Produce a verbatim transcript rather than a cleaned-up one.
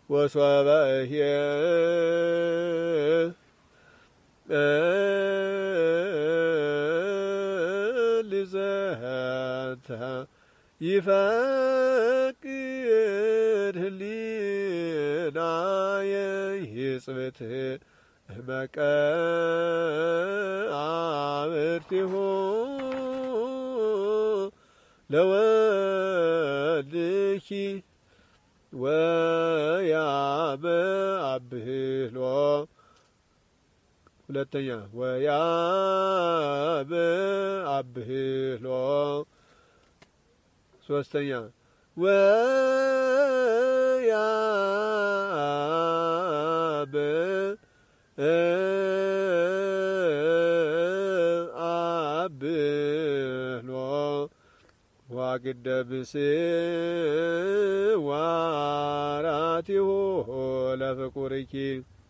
ወሶበ ልዘተ ይፈቅድ ህሊናየ ይጽብት መቃብርቲሁ ለወልድኪ ወያበአብህሎ ሁለተኛ ወያበአብህሎ ሶስተኛ ወያበአብህሎ ዋግደብስ ዋራቲሁ ለፍቁርኪ